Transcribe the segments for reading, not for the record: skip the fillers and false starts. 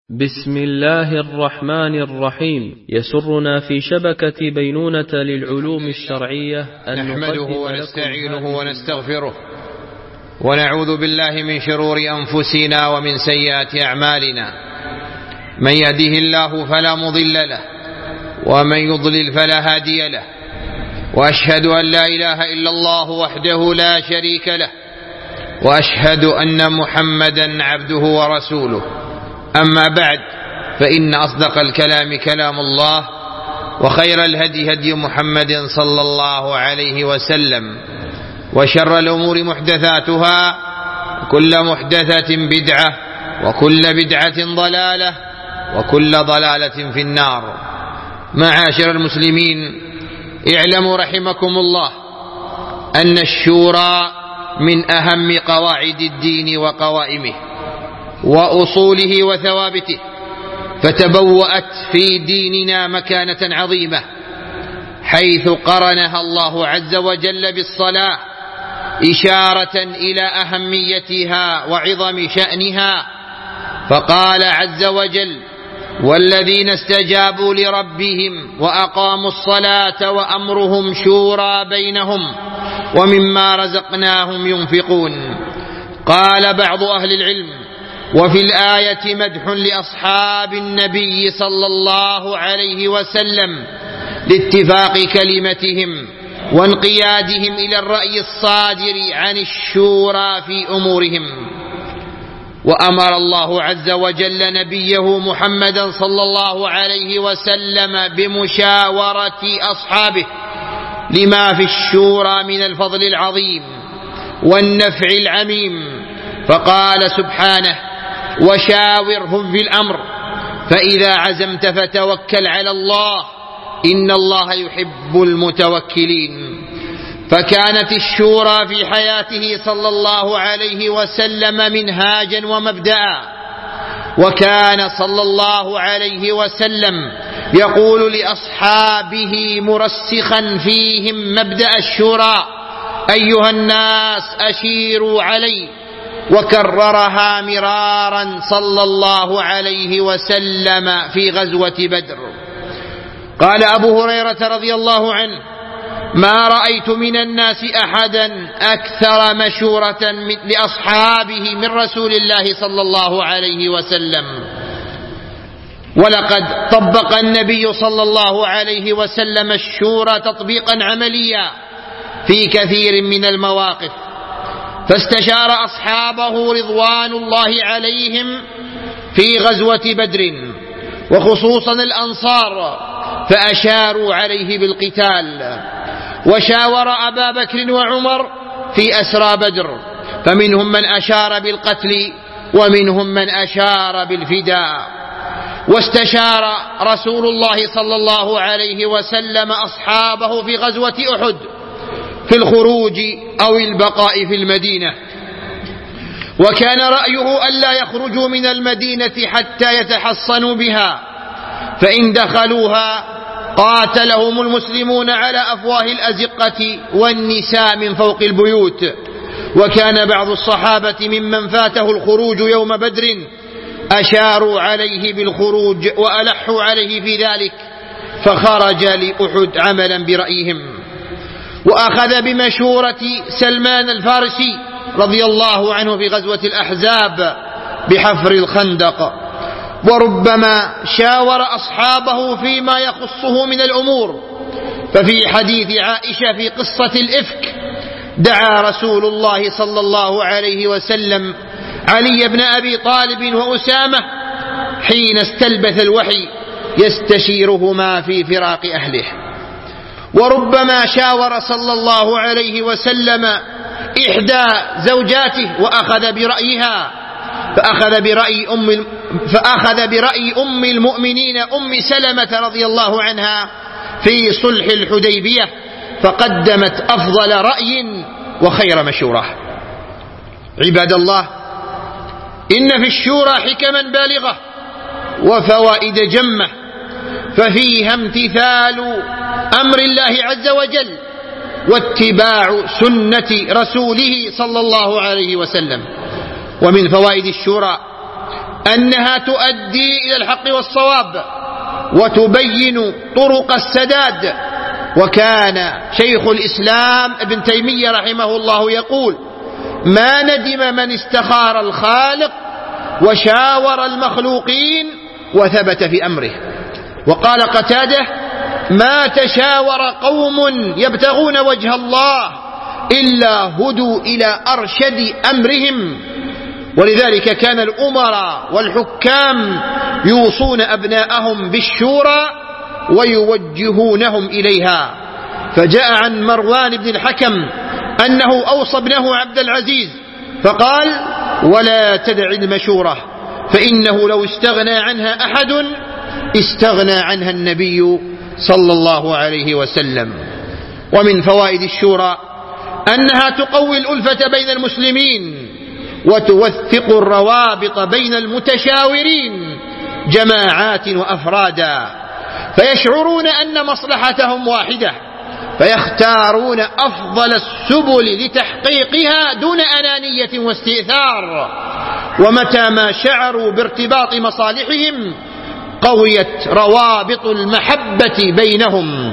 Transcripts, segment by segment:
بسم الله الرحمن الرحيم. يسرنا في شبكة بينونة للعلوم الشرعية أن نحمده ونستعينه ونستغفره ونعوذ بالله من شرور أنفسنا ومن سيئات أعمالنا. من يهده الله فلا مضل له ومن يضلل فلا هادي له، وأشهد أن لا إله إلا الله وحده لا شريك له، وأشهد أن محمدا عبده ورسوله. أما بعد، فإن أصدق الكلام كلام الله، وخير الهدي هدي محمد صلى الله عليه وسلم، وشر الأمور محدثاتها، وكل محدثة بدعة، وكل بدعة ضلالة، وكل ضلالة في النار. معاشر المسلمين، اعلموا رحمكم الله أن الشورى من أهم قواعد الدين وقوائمه وأصوله وثوابته، فتبوأت في ديننا مكانة عظيمة، حيث قرنها الله عز وجل بالصلاة إشارة إلى أهميتها وعظم شأنها، فقال عز وجل: والذين استجابوا لربهم وأقاموا الصلاة وأمرهم شورى بينهم ومما رزقناهم ينفقون. قال بعض أهل العلم: وفي الآية مدح لأصحاب النبي صلى الله عليه وسلم لاتفاق كلمتهم وانقيادهم إلى الرأي الصادر عن الشورى في أمورهم. وأمر الله عز وجل نبيه محمدا صلى الله عليه وسلم بمشاورة أصحابه لما في الشورى من الفضل العظيم والنفع العميم، فقال سبحانه: وشاورهم في الأمر فإذا عزمت فتوكل على الله إن الله يحب المتوكلين. فكانت الشورى في حياته صلى الله عليه وسلم منهاجا ومبدأ، وكان صلى الله عليه وسلم يقول لأصحابه مرسخا فيهم مبدأ الشورى: أيها الناس أشيروا علي، وكررها مرارا صلى الله عليه وسلم في غزوة بدر. قال أبو هريرة رضي الله عنه: ما رأيت من الناس أحدا أكثر مشورة لأصحابه من رسول الله صلى الله عليه وسلم. ولقد طبق النبي صلى الله عليه وسلم الشورى تطبيقا عمليا في كثير من المواقف، فاستشار أصحابه رضوان الله عليهم في غزوة بدر، وخصوصا الأنصار، فأشاروا عليه بالقتال. وشاور أبا بكر وعمر في أسرى بدر، فمنهم من أشار بالقتل ومنهم من أشار بالفداء. واستشار رسول الله صلى الله عليه وسلم أصحابه في غزوة أحد في الخروج أو البقاء في المدينة، وكان رأيه ألا يخرجوا من المدينة حتى يتحصنوا بها، فإن دخلوها قاتلهم المسلمون على أفواه الأزقة والنساء من فوق البيوت. وكان بعض الصحابة ممن فاته الخروج يوم بدر أشاروا عليه بالخروج وألحوا عليه في ذلك، فخرج لأحد عملا برأيهم. وأخذ بمشورة سلمان الفارسي رضي الله عنه في غزوة الأحزاب بحفر الخندق. وربما شاور أصحابه فيما يخصه من الأمور، ففي حديث عائشة في قصة الإفك دعا رسول الله صلى الله عليه وسلم علي بن أبي طالب وأسامة حين استلبث الوحي يستشيرهما في فراق أهله. وربما شاور صلى الله عليه وسلم إحدى زوجاته وأخذ برأيها، فأخذ برأي أم المؤمنين أم سلمة رضي الله عنها في صلح الحديبية، فقدمت أفضل رأي وخير مشورة. عباد الله، إن في الشورى حكما بالغة وفوائد جمة، ففيها امتثال أمر الله عز وجل واتباع سنة رسوله صلى الله عليه وسلم. ومن فوائد الشورى أنها تؤدي إلى الحق والصواب وتبين طرق السداد. وكان شيخ الإسلام ابن تيمية رحمه الله يقول: ما ندم من استخار الخالق وشاور المخلوقين وثبت في أمره. وقال قتادة: ما تشاور قوم يبتغون وجه الله إلا هدوا إلى أرشد أمرهم. ولذلك كان الأمراء والحكام يوصون أبناءهم بالشورى ويوجهونهم إليها. فجاء عن مروان بن الحكم أنه أوصى ابنه عبد العزيز فقال: ولا تدع المشورة، فإنه لو استغنى عنها أحد استغنى عنها النبي صلى الله عليه وسلم. ومن فوائد الشورى أنها تقوي الألفة بين المسلمين وتوثق الروابط بين المتشاورين جماعات وأفرادا، فيشعرون أن مصلحتهم واحدة فيختارون أفضل السبل لتحقيقها دون أنانية واستئثار. ومتى ما شعروا بارتباط مصالحهم قويت روابط المحبة بينهم.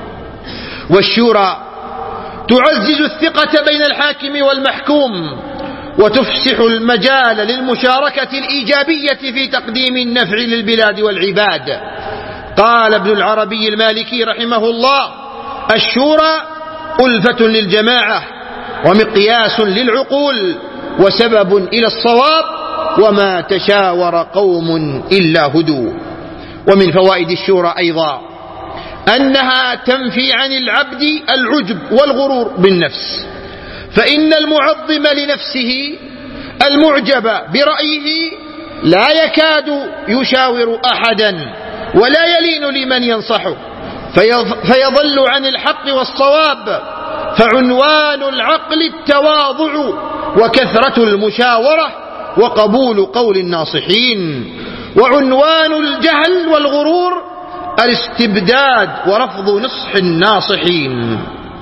والشورى تعزز الثقة بين الحاكم والمحكوم وتفسح المجال للمشاركة الإيجابية في تقديم النفع للبلاد والعباد. قال ابن العربي المالكي رحمه الله: الشورى ألفة للجماعة ومقياس للعقول وسبب إلى الصواب، وما تشاور قوم إلا هدوا. ومن فوائد الشورى أيضا أنها تنفي عن العبد العجب والغرور بالنفس، فإن المعظم لنفسه المعجب برأيه لا يكاد يشاور أحدا ولا يلين لمن ينصحه فيضل عن الحق والصواب. فعنوان العقل التواضع وكثرة المشاورة وقبول قول الناصحين، وعنوان الجهل والغرور الاستبداد ورفض نصح الناصحين.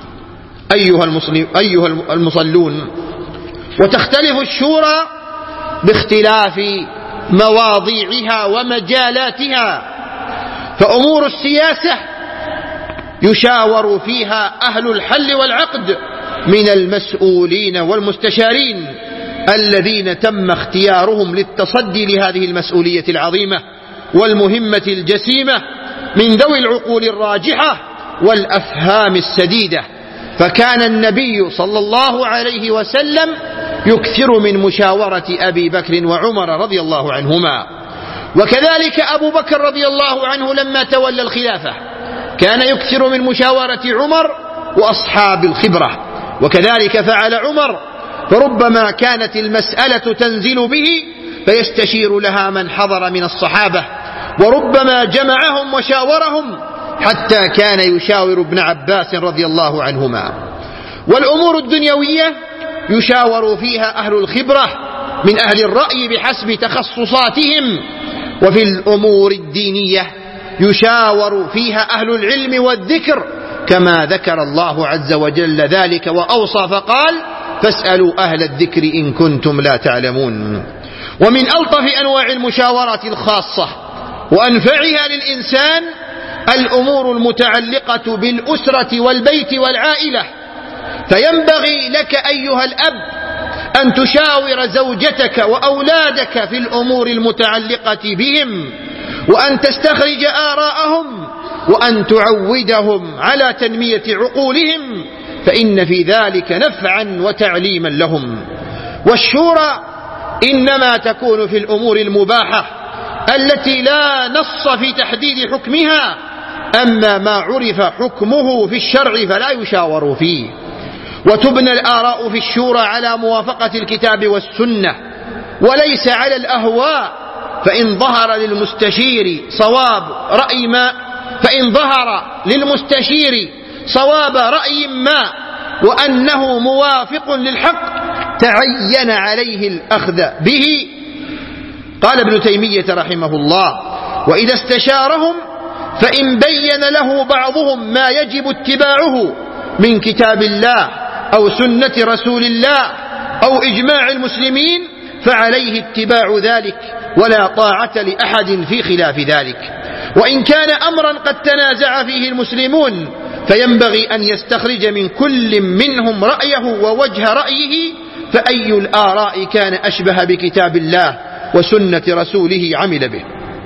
أيها المصلون، وتختلف الشورى باختلاف مواضيعها ومجالاتها، فأمور السياسة يشاور فيها أهل الحل والعقد من المسؤولين والمستشارين الذين تم اختيارهم للتصدي لهذه المسؤولية العظيمة والمهمة الجسيمة من ذوي العقول الراجحة والأفهام السديدة. فكان النبي صلى الله عليه وسلم يكثر من مشاورة أبي بكر وعمر رضي الله عنهما. وكذلك أبو بكر رضي الله عنه لما تولى الخلافة كان يكثر من مشاورة عمر وأصحاب الخبرة، وكذلك فعل عمر، فربما كانت المسألة تنزل به فيستشير لها من حضر من الصحابة، وربما جمعهم وشاورهم حتى كان يشاور ابن عباس رضي الله عنهما. والأمور الدنيوية يشاور فيها أهل الخبرة من أهل الرأي بحسب تخصصاتهم، وفي الأمور الدينية يشاور فيها أهل العلم والذكر كما ذكر الله عز وجل ذلك وأوصى فقال: فاسألوا أهل الذكر إن كنتم لا تعلمون. ومن ألطف أنواع المشاورة الخاصة وأنفعها للإنسان الأمور المتعلقة بالأسرة والبيت والعائلة، فينبغي لك أيها الأب أن تشاور زوجتك وأولادك في الأمور المتعلقة بهم، وأن تستخرج آراءهم، وأن تعودهم على تنمية عقولهم، فإن في ذلك نفعا وتعليما لهم. والشورى إنما تكون في الأمور المباحة التي لا نص في تحديد حكمها، أما ما عرف حكمه في الشرع فلا يشاور فيه. وتبنى الآراء في الشورى على موافقة الكتاب والسنة وليس على الأهواء، فإن ظهر للمستشير صواب رأي ما وأنه موافق للحق تعين عليه الأخذ به. قال ابن تيمية رحمه الله: وإذا استشارهم فإن بين له بعضهم ما يجب اتباعه من كتاب الله أو سنة رسول الله أو إجماع المسلمين فعليه اتباع ذلك ولا طاعة لأحد في خلاف ذلك. وإن كان أمرا قد تنازع فيه المسلمون فينبغي أن يستخرج من كل منهم رأيه ووجه رأيه، فأي الآراء كان أشبه بكتاب الله وسنة رسوله عمل به.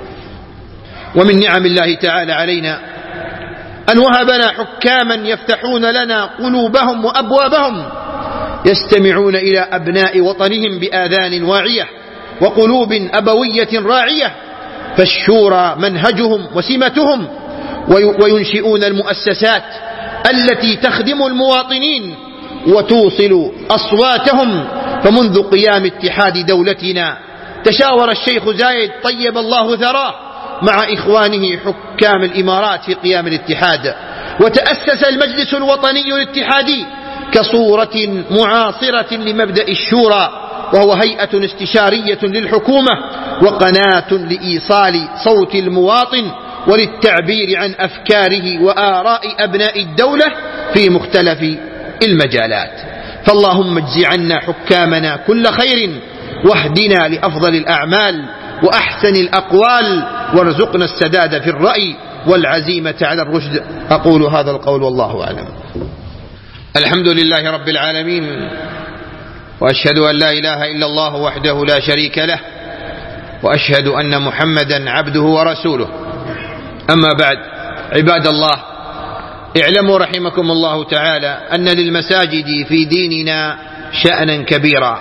ومن نعم الله تعالى علينا أن وهبنا حكاما يفتحون لنا قلوبهم وأبوابهم، يستمعون إلى أبناء وطنهم بآذان واعية وقلوب أبوية راعية، فالشورى منهجهم وسمتهم، وينشئون المؤسسات التي تخدم المواطنين وتوصل أصواتهم. فمنذ قيام اتحاد دولتنا تشاور الشيخ زايد طيب الله ثراه مع إخوانه حكام الإمارات في قيام الاتحاد، وتأسس المجلس الوطني الاتحادي كصورة معاصرة لمبدأ الشورى، وهو هيئة استشارية للحكومة وقناة لإيصال صوت المواطن وللتعبير عن أفكاره وآراء أبناء الدولة في مختلف المجالات. فاللهم اجز عنا حكامنا كل خير، واهدنا لأفضل الأعمال وأحسن الأقوال، وارزقنا السداد في الرأي والعزيمة على الرشد. أقول هذا القول والله أعلم. الحمد لله رب العالمين، وأشهد أن لا إله إلا الله وحده لا شريك له، وأشهد أن محمدا عبده ورسوله. أما بعد، عباد الله، اعلموا رحمكم الله تعالى أن للمساجد في ديننا شأنا كبيرا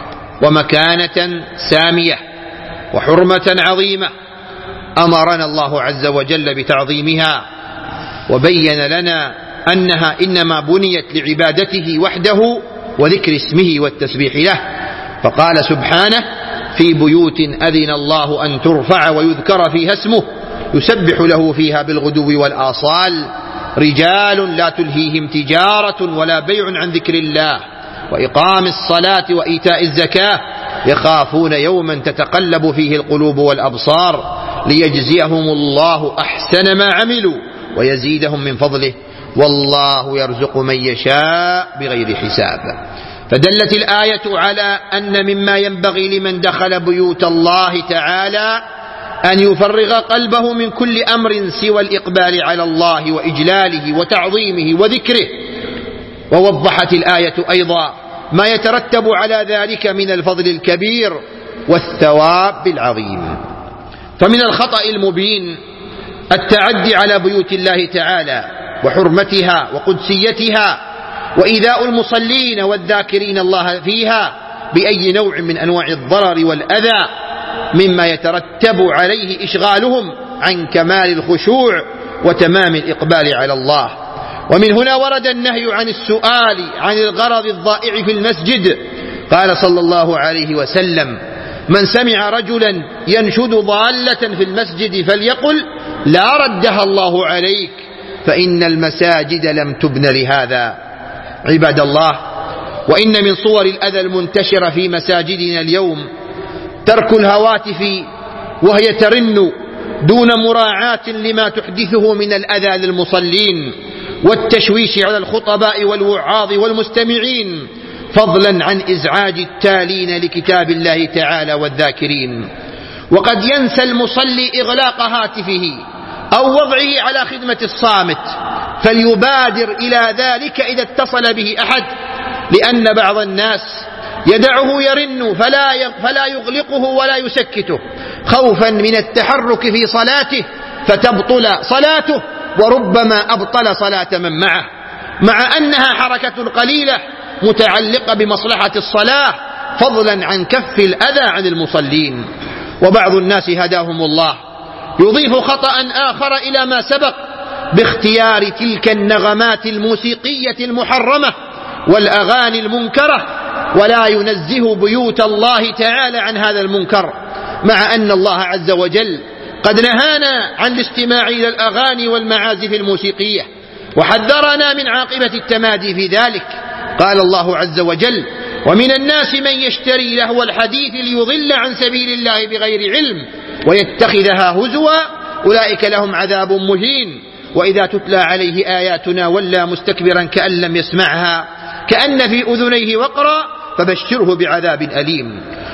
ومكانة سامية وحرمة عظيمة، أمرنا الله عز وجل بتعظيمها، وبين لنا أنها إنما بنيت لعبادته وحده وذكر اسمه والتسبيح له، فقال سبحانه: في بيوت أذن الله أن ترفع ويذكر فيها اسمه يسبح له فيها بالغدو والآصال رجال لا تلهيهم تجارة ولا بيع عن ذكر الله وإقام الصلاة وإيتاء الزكاة يخافون يوما تتقلب فيه القلوب والأبصار ليجزيهم الله أحسن ما عملوا ويزيدهم من فضله والله يرزق من يشاء بغير حساب. فدلت الآية على أن مما ينبغي لمن دخل بيوت الله تعالى أن يفرغ قلبه من كل أمر سوى الإقبال على الله وإجلاله وتعظيمه وذكره. ووضحت الآية أيضا ما يترتب على ذلك من الفضل الكبير والثواب العظيم. فمن الخطأ المبين التعدي على بيوت الله تعالى وحرمتها وقدسيتها وإيذاء المصلين والذاكرين الله فيها بأي نوع من أنواع الضرر والأذى، مما يترتب عليه إشغالهم عن كمال الخشوع وتمام الإقبال على الله. ومن هنا ورد النهي عن السؤال عن الغرض الضائع في المسجد. قال صلى الله عليه وسلم: من سمع رجلا ينشد ضالة في المسجد فليقل: لا ردها الله عليك، فإن المساجد لم تبن لهذا. عباد الله، وإن من صور الأذى المنتشرة في مساجدنا اليوم ترك الهواتف وهي ترن دون مراعاة لما تحدثه من الأذى للمصلين والتشويش على الخطباء والوعاظ والمستمعين، فضلا عن إزعاج التالين لكتاب الله تعالى والذاكرين. وقد ينسى المصلي إغلاق هاتفه أو وضعه على خدمة الصامت، فليبادر إلى ذلك إذا اتصل به أحد، لأن بعض الناس يدعه يرن فلا يغلقه ولا يسكته خوفا من التحرك في صلاته فتبطل صلاته، وربما أبطل صلاة من معه، مع أنها حركة قليلة متعلقة بمصلحة الصلاة، فضلا عن كف الأذى عن المصلين. وبعض الناس هداهم الله يضيف خطأ آخر إلى ما سبق باختيار تلك النغمات الموسيقية المحرمة والأغاني المنكرة، ولا ينزه بيوت الله تعالى عن هذا المنكر، مع أن الله عز وجل قد نهانا عن الاستماع إلى الأغاني والمعازف الموسيقية وحذرنا من عاقبة التمادي في ذلك. قال الله عز وجل: ومن الناس من يشتري لهو الحديث ليضل عن سبيل الله بغير علم ويتخذها هزوا أولئك لهم عذاب مهين وإذا تتلى عليه آياتنا ولى مستكبرا كأن لم يسمعها كأن في أذنيه وقرا فبشره بعذاب أليم.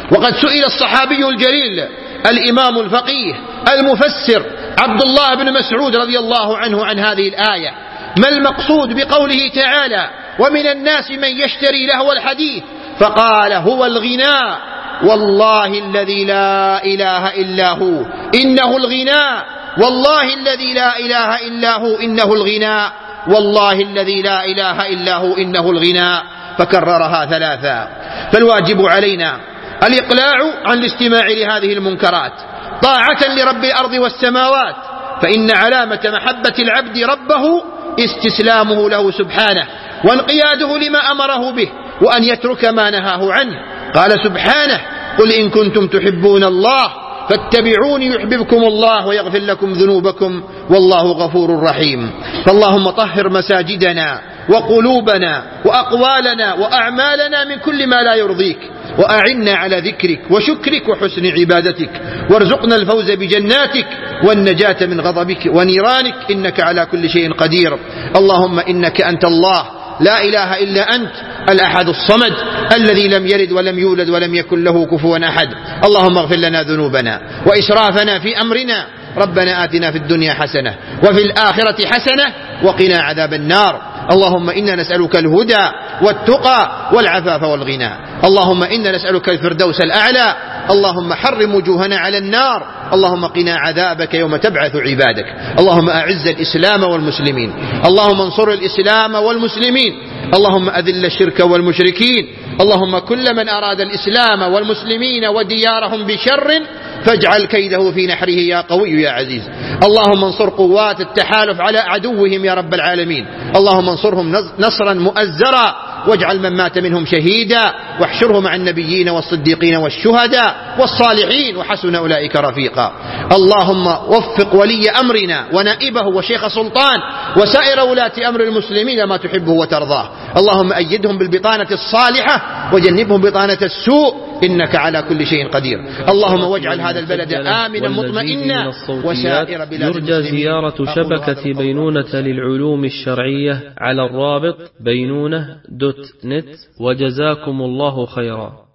وقد سئل الصحابي الجليل الإمام الفقيه المفسر عبد الله بن مسعود رضي الله عنه عن هذه الآية: ما المقصود بقوله تعالى: ومن الناس من يشتري لهو الحديث؟ فقال: هو الغناء، والله الذي لا إله إلا هو إنه الغناء، والله الذي لا إله إلا هو إنه الغناء، والله الذي لا إله إلا هو إنه الغناء، فكررها ثلاثا. فالواجب علينا الإقلاع عن الاستماع لهذه المنكرات طاعة لرب الأرض والسماوات، فإن علامة محبة العبد ربه استسلامه له سبحانه وانقياده لما أمره به، وأن يترك ما نهاه عنه. قال سبحانه: قل إن كنتم تحبون الله فاتبعوني يحببكم الله ويغفر لكم ذنوبكم والله غفور رحيم. فاللهم طهر مساجدنا وقلوبنا وأقوالنا وأعمالنا من كل ما لا يرضيك، وأعنا على ذكرك وشكرك وحسن عبادتك، وارزقنا الفوز بجناتك والنجاة من غضبك ونيرانك، إنك على كل شيء قدير. اللهم إنك أنت الله لا إله إلا أنت الأحد الصمد الذي لم يلد ولم يولد ولم يكن له كفوا أحد. اللهم اغفر لنا ذنوبنا وإسرافنا في أمرنا، ربنا آتنا في الدنيا حسنة وفي الآخرة حسنة وقنا عذاب النار. اللهم إنا نسألك الهدى والتقى والعفاف والغنى. اللهم إنا نسألك الفردوس الأعلى. اللهم حرم وجوهنا على النار. اللهم قنا عذابك يوم تبعث عبادك. اللهم أعز الإسلام والمسلمين. اللهم انصر الإسلام والمسلمين. اللهم أذل الشرك والمشركين. اللهم كل من أراد الإسلام والمسلمين وديارهم بشر فاجعل كيده في نحره يا قوي يا عزيز. اللهم انصر قوات التحالف على عدوهم يا رب العالمين. اللهم انصرهم نصرا مؤزرا، واجعل من مات منهم شهيدا، واحشره مع النبيين والصديقين والشهداء والصالحين وحسن أولئك رفيقا. اللهم وفق ولي أمرنا ونائبه وشيخ سلطان وسائر ولاة أمر المسلمين ما تحبه وترضاه. اللهم أيدهم بالبطانة الصالحة وجنبهم بطانة السوء، إنك على كل شيء قدير. اللهم واجعل هذا البلد آمنا مطمئنا وسائر بلاد المسلمين. يرجى زيارة شبكة بينونة للعلوم الشرعية على الرابط بينونة.net. وجزاكم الله خيرا.